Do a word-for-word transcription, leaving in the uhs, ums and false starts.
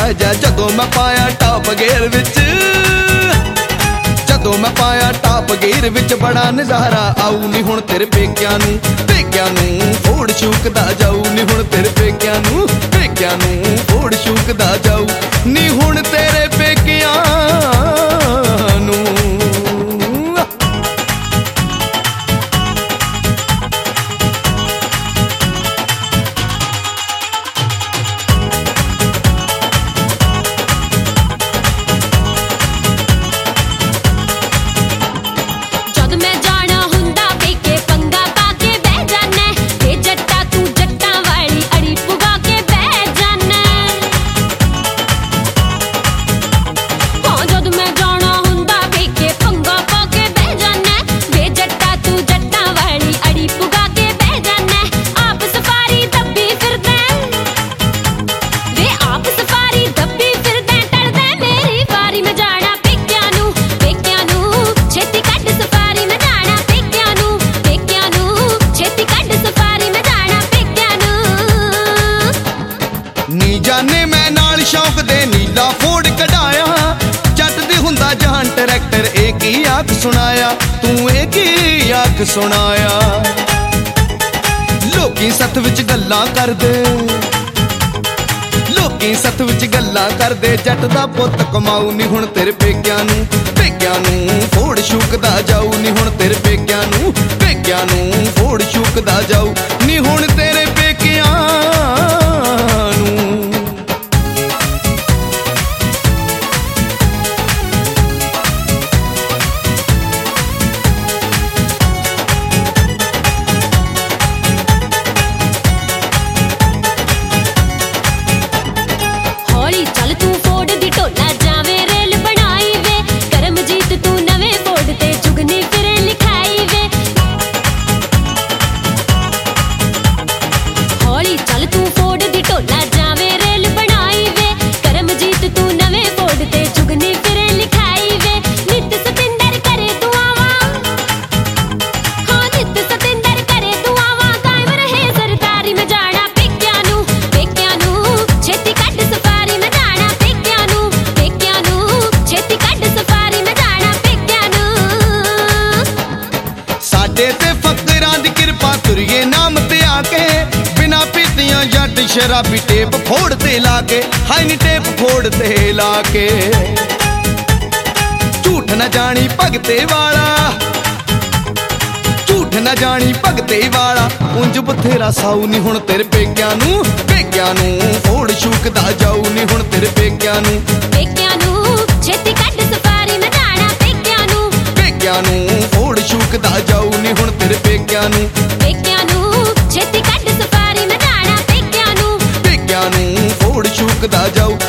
ਬਹਿ ਜਾ ਜਦੋਂ ਮੈਂ ਪਾਇਆ ਟਾਪ ਗੇਅਰ ਵਿੱਚ ਜਦੋਂ ਮੈਂ ਪਾਇਆ ਟਾਪ ਗੇਅਰ ਵਿੱਚ ਬੜਾ ਨਜ਼ਾਰਾ ਆਊ ਨੀ ਹੁਣ ਤੇਰੇ ਪੇਕਿਆਂ ਨੂੰ ਪੇਕਿਆਂ ਨੂੰ ਫੋੜ ਸ਼ੂਕਦਾ ਜਾਊ ਨੀ ਹੁਣ ਤੇਰੇ ਪੇਕਿਆਂ ਨੂੰ ਪੇਕਿਆਂ ਨੂੰ ਫੋੜ ਸ਼ੂਕਦਾ ਜਾਊ ਨੀ ਹੁਣ ਤੇਰੇ ਪੇਕਿਆਂ ਨੂੰ ਨੀ ਜਾਨੇ ਮੈਂ ਨਾਲ ਸ਼ੌਕ ਦੇ ਨੀਲਾ ਫੋੜ ਕਢਾਇਆ ਜੱਟ ਦੀ ਹੁੰਦਾ ਜਹਾਨ ਟਰੈਕਟਰ ਇਹ ਕੀ ਆਖ ਸੁਣਾਇਆ ਤੂੰ ਇਹ ਕੀ ਆਖ ਸੁਣਾਇਆ ਲੋਕੀ ਸੱਥ ਵਿੱਚ ਗੱਲਾਂ ਕਰਦੇ ਲੋਕੀ ਸੱਥ ਵਿੱਚ ਗੱਲਾਂ ਕਰਦੇ ਜੱਟ ਦਾ ਪੁੱਤ ਕਮਾਊ ਨੀ ਹੁਣ ਤੇਰੇ ਪੇਕਿਆਂ ਨੂੰ ਪੇਕਿਆਂ ਨੂੰ ਫੋੜ ਸ਼ੂਕਦਾ ਜਾਊ ਨੀ ਹੁਣ ਤੇਰੇ ਪੇਕਿਆਂ ਨੂੰ ਪੇਕਿਆਂ ਨੂੰ ਫੋੜ ਸ਼ੂਕਦਾ ਜਾਊ ਨੀ ਹੁਣ ਤੇਰੇ ਪੇਕਿਆਂ ਤੇ ਫਕਰਾਂ ਦੀ ਕਿਰਪਾ ਤੁਰੀਏ ਨਾਮ ਤੇ ਆ ਕੇ ਬਿਨਾ ਪੀਤੀਆਂ ਜੱਟ ਸ਼ਰਾਬੀ ਟੇਪ ਫੋੜ ਤੇ ਲਾ ਕੇ ਹਾਈ ਨੀ ਟੇਪ ਫੋੜ ਤੇ ਲਾ ਕੇ ਝੂਠ ਨਾ ਜਾਣੀ ਭਗਤੇ ਵਾਲਾ ਝੂਠ ਨਾ ਜਾਣੀ ਭਗਤੇ ਵਾਲਾ ਉਂਝ ਬਥੇਰਾ ਸਾਊ ਨੀ ਹੁਣ ਤੇਰੇ ਪੇਕਿਆਂ ਨੂੰ ਪੇਕਿਆਂ ਨੂੰ ਫੋੜ ਸ਼ੂਕਦਾ ਜਾਊ ਨੀ ਹੁਣ ਤੇਰੇ ਪੇਕਿਆਂ ਨੂੰ ਪੇਕਿਆਂ ਨੂੰ ਛੇਤੀ ਕੱਢ ਸਫਾਰੀ ਮੈਂ ਜਾਣਾ ਪੇਕਿਆਂ ਨੂੰ ਪੇਕਿਆਂ ਨੂੰ ਫੋੜ ਸ਼ੂਕਦਾ ਜਾਊ ਨੀ ਹੁਣ ਤੇਰੇ ਪੇਕਿਆਂ ਨੂੰ ਪੇਕਿਆਂ ਨੂੰ ਛੇਤੀ ਕੱਢ ਸਫਾਰੀ ਮੈਂ ਜਾਣਾ ਪੇਕਿਆਂ ਨੂੰ ਪੇਕਿਆਂ ਨੂੰ ਫੋੜ ਸ਼ੂਕਦਾ ਜਾਊ